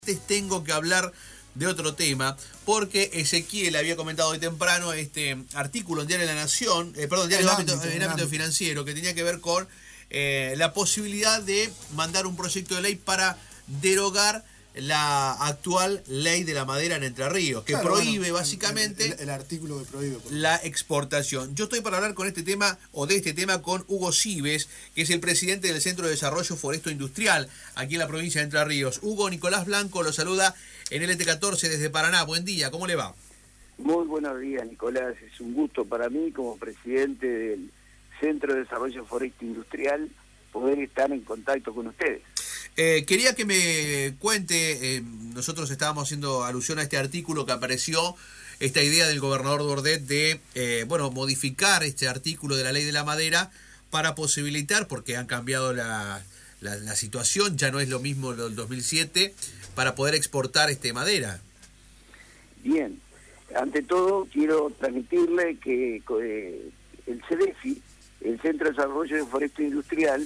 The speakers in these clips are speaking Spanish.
Tengo que hablar de otro tema, porque Ezequiel había comentado hoy temprano este artículo en Diario de la Nación, Diario en ámbito financiero, que tenía que ver con la posibilidad de mandar un proyecto de ley para derogar la actual ley de la madera en Entre Ríos, que prohíbe básicamente el artículo que prohíbe la exportación. Yo estoy para hablar con este tema, o de este tema, con Hugo Cibes, que es el presidente del Centro de Desarrollo Foresto Industrial, aquí en la provincia de Entre Ríos. Hugo, Nicolás Blanco lo saluda en LT14 desde Paraná. Buen día, ¿cómo le va? Muy buenos días, Nicolás. Es un gusto para mí, como presidente del Centro de Desarrollo Foresto Industrial, poder estar en contacto con ustedes. Quería que me cuente, nosotros estábamos haciendo alusión a este artículo que apareció, esta idea del gobernador Bordet de modificar este artículo de la ley de la madera para posibilitar, porque han cambiado la situación, ya no es lo mismo del 2007, para poder exportar madera. Bien, ante todo quiero transmitirle que el CDFI, el Centro de Desarrollo Foresto Industrial,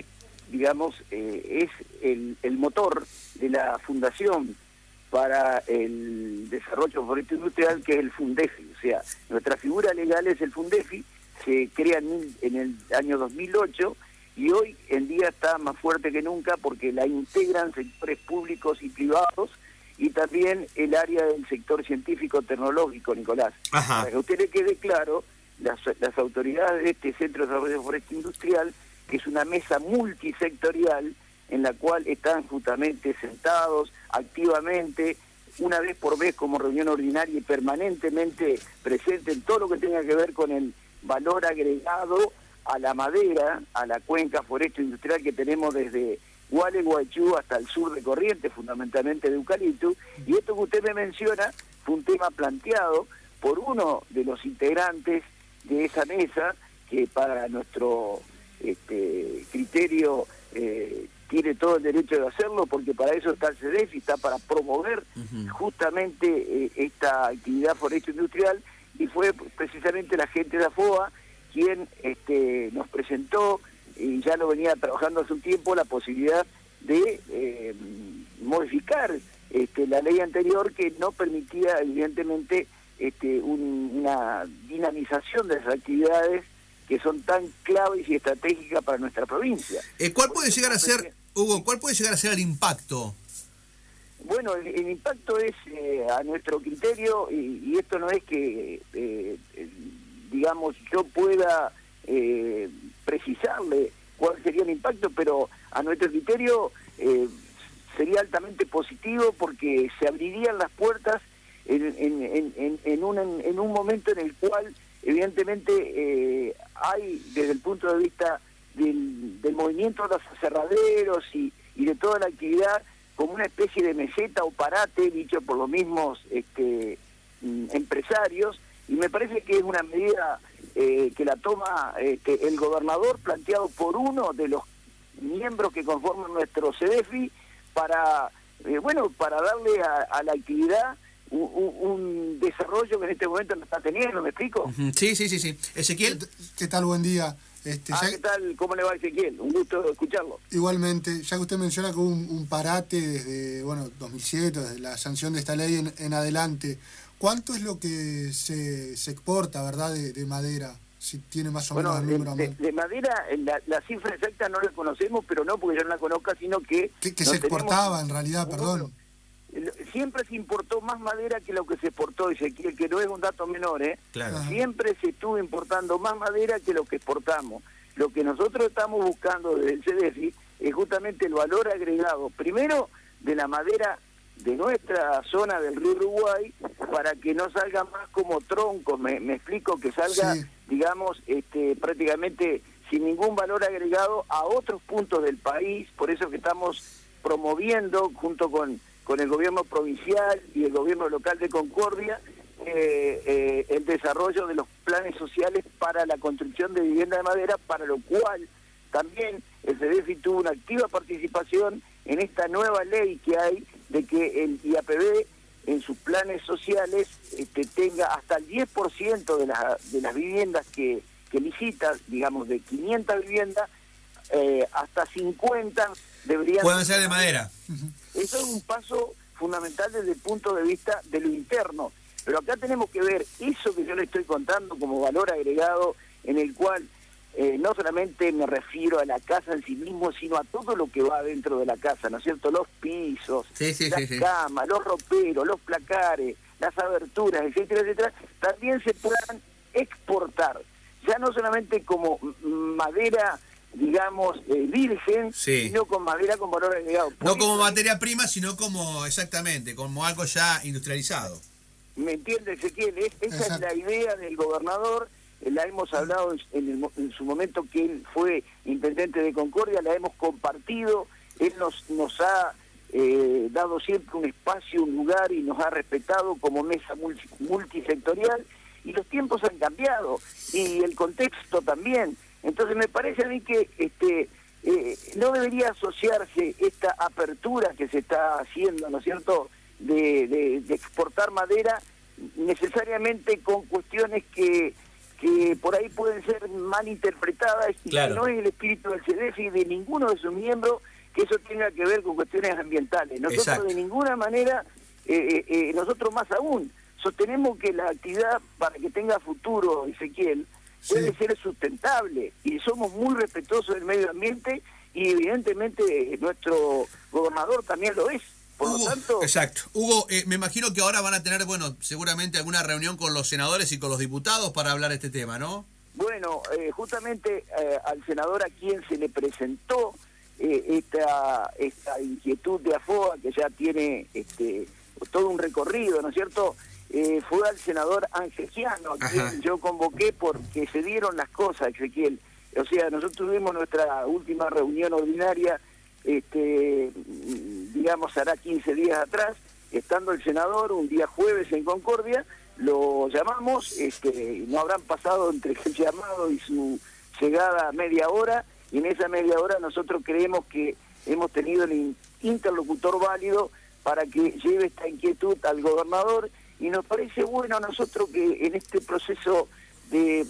es el motor de la Fundación para el Desarrollo Foresto Industrial, que es el FUNDEFI. O sea, nuestra figura legal es el FUNDEFI, se crea en el año 2008 y hoy en día está más fuerte que nunca porque la integran sectores públicos y privados y también el área del sector científico-tecnológico, Nicolás. Ajá. Para que a usted le quede claro, las autoridades de este Centro de Desarrollo Foresto Industrial, que es una mesa multisectorial en la cual están justamente sentados activamente, una vez por mes como reunión ordinaria y permanentemente presente en todo lo que tenga que ver con el valor agregado a la madera, a la cuenca foresto industrial que tenemos desde Gualeguaychú hasta el sur de Corrientes, fundamentalmente de eucalipto. Y esto que usted me menciona fue un tema planteado por uno de los integrantes de esa mesa, que para nuestro criterio tiene todo el derecho de hacerlo, porque para eso está el CDF y está para promover justamente esta actividad forestal industrial, y fue precisamente la gente de AFOA quien nos presentó, y ya lo venía trabajando hace un tiempo, la posibilidad de modificar la ley anterior, que no permitía evidentemente una dinamización de esas actividades que son tan claves y estratégicas para nuestra provincia. ¿Cuál puede llegar a ser, Hugo, cuál puede llegar a ser el impacto? Bueno, el impacto es a nuestro criterio, y esto no es que, yo pueda precisarle cuál sería el impacto, pero a nuestro criterio sería altamente positivo, porque se abrirían las puertas en un momento en el cual evidentemente hay, desde el punto de vista del movimiento de los aserraderos y de toda la actividad, como una especie de meseta o parate dicho por los mismos empresarios, y me parece que es una medida que la toma el gobernador, planteado por uno de los miembros que conforman nuestro CDFI, para darle a la actividad un desarrollo que en este momento no está teniendo. ¿Me explico? Sí. Ezequiel. ¿Qué tal? Buen día. ¿Qué tal? ¿Cómo le va, Ezequiel? Un gusto escucharlo. Igualmente, ya que usted menciona que hubo un parate desde 2007, desde la sanción de esta ley en adelante, ¿cuánto es lo que se exporta, verdad, de madera? Si tiene más o menos el número. De madera, la cifra exacta no la conocemos, pero no porque yo no la conozca, sino que se exportaba en realidad, perdón. Siempre se importó más madera que lo que se exportó, Ezequiel, que no es un dato menor, ¿eh? Claro. Siempre se estuvo importando más madera que lo que exportamos. Lo que nosotros estamos buscando desde el CDFI es justamente el valor agregado, primero de la madera de nuestra zona del río Uruguay, para que no salga más como troncos, me explico, que salga, prácticamente sin ningún valor agregado a otros puntos del país. Por eso que estamos promoviendo, junto con el gobierno provincial y el gobierno local de Concordia, el desarrollo de los planes sociales para la construcción de vivienda de madera, para lo cual también el CDFI tuvo una activa participación en esta nueva ley que hay, de que el IAPB en sus planes sociales tenga hasta el 10% de las viviendas que licita, digamos de 500 viviendas, hasta 50 deberían... Pueden ser de madera. Eso es un paso fundamental desde el punto de vista de lo interno. Pero acá tenemos que ver eso que yo le estoy contando como valor agregado, en el cual no solamente me refiero a la casa en sí mismo, sino a todo lo que va dentro de la casa, ¿no es cierto? Los pisos, las camas, los roperos, los placares, las aberturas, etcétera, etcétera, también se puedan exportar, ya no solamente como madera, digamos, virgen, sino con madera con valor agregado. No como materia prima, sino como, exactamente, como algo ya industrializado. ¿Me entiende, Ezequiel? Esa es la idea del gobernador, la hemos hablado en su momento que él fue intendente de Concordia, la hemos compartido, él nos ha dado siempre un espacio, un lugar, y nos ha respetado como mesa multisectorial, y los tiempos han cambiado, y el contexto también. Entonces me parece a mí que no debería asociarse esta apertura que se está haciendo, ¿no es cierto?, de exportar madera necesariamente con cuestiones que por ahí pueden ser mal interpretadas, y que no es el espíritu del CEDEFI y de ninguno de sus miembros que eso tenga que ver con cuestiones ambientales. Nosotros de ninguna manera, nosotros más aún, sostenemos que la actividad, para que tenga futuro, Ezequiel, puede ser sustentable, y somos muy respetuosos del medio ambiente, y evidentemente nuestro gobernador también lo es. Por lo tanto... Exacto. Hugo, me imagino que ahora van a tener, bueno, seguramente alguna reunión con los senadores y con los diputados para hablar de este tema, ¿no? Bueno, justamente al senador a quien se le presentó esta inquietud de AFOA, que ya tiene todo un recorrido, ¿no es cierto?, fue al senador Angeliano, a quien yo convoqué porque se dieron las cosas, Ezequiel. O sea, nosotros tuvimos nuestra última reunión ordinaria, digamos, hará 15 días atrás, estando el senador un día jueves en Concordia, lo llamamos, no habrán pasado entre el llamado y su llegada media hora, y en esa media hora nosotros creemos que hemos tenido el interlocutor válido para que lleve esta inquietud al gobernador, y nos parece bueno a nosotros que en este proceso de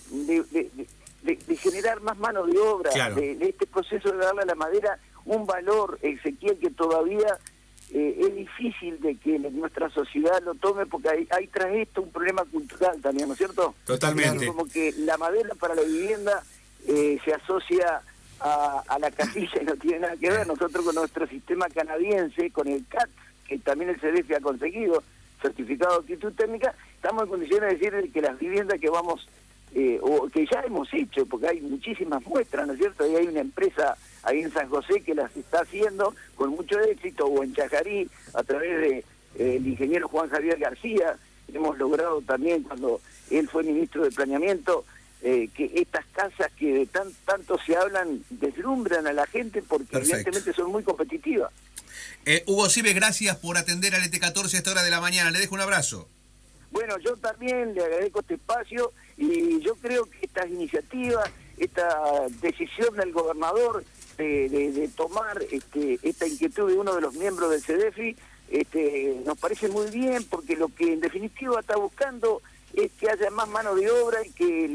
generar más mano de obra, de este proceso de darle a la madera un valor, Ezequiel, que todavía es difícil de que nuestra sociedad lo tome, porque hay tras esto un problema cultural también, ¿no es cierto? Totalmente. Como que la madera para la vivienda se asocia a la casilla y no tiene nada que ver. Nosotros con nuestro sistema canadiense, con el CAT, que también el CEDEFI ha conseguido, certificado de actitud técnica, estamos en condiciones de decir que las viviendas que vamos, o que ya hemos hecho, porque hay muchísimas muestras, ¿no es cierto? Y hay una empresa ahí en San José que las está haciendo con mucho éxito, o en Chajarí, a través de el ingeniero Juan Javier García. Hemos logrado también, cuando él fue ministro de Planeamiento, que estas casas que tanto se hablan deslumbran a la gente, porque evidentemente son muy competitivas. Hugo Sives, gracias por atender al ET14 a esta hora de la mañana. Le dejo un abrazo. Bueno, yo también le agradezco este espacio, y yo creo que estas iniciativas, esta decisión del gobernador de tomar esta inquietud de uno de los miembros del CEDEFI, nos parece muy bien, porque lo que en definitiva está buscando es que haya más mano de obra, y que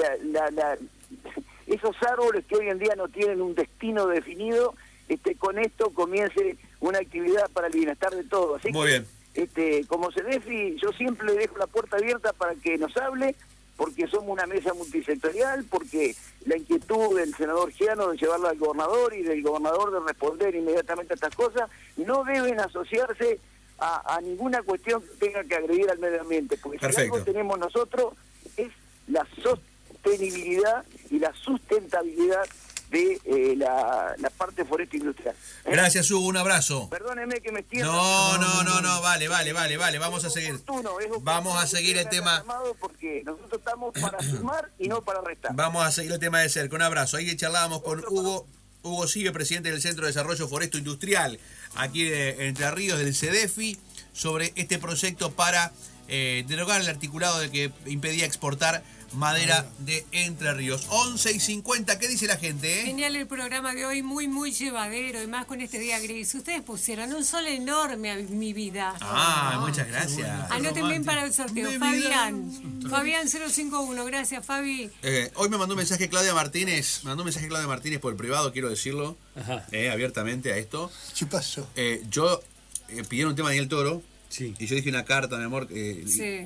esos árboles que hoy en día no tienen un destino definido, con esto comience una actividad para el bienestar de todos. Así muy bien. Como CEDEFI, yo siempre le dejo la puerta abierta para que nos hable, porque somos una mesa multisectorial, porque la inquietud del senador Giano de llevarla al gobernador, y del gobernador de responder inmediatamente a estas cosas, no deben asociarse a ninguna cuestión que tenga que agredir al medio ambiente, porque si algo tenemos nosotros es la sostenibilidad y la sustentabilidad de la parte forestal industrial. Gracias, Hugo, un abrazo. Perdóneme que me extienda. No, vale, vamos a seguir. Vamos a seguir el tema. Porque nosotros estamos para sumar y no para restar. Vamos a seguir el tema de cerca. Un abrazo. Ahí charlábamos con Hugo Sives, presidente del Centro de Desarrollo Foresto Industrial, aquí de Entre Ríos, del CEDEFI, sobre este proyecto para derogar el articulado de que impedía exportar madera de Entre Ríos. 11:50, ¿qué dice la gente? Genial el programa de hoy, muy, muy llevadero, y más con este día gris. Ustedes pusieron un sol enorme a mi vida. Muchas gracias. Anoten bien para el sorteo. Fabián 051, gracias, Fabi. Hoy me mandó un mensaje Claudia Martínez, por el privado, quiero decirlo, abiertamente a esto. ¿Qué pasó? Yo pidieron un tema de Daniel Toro. Sí. Y yo dije una carta, mi amor. Sí.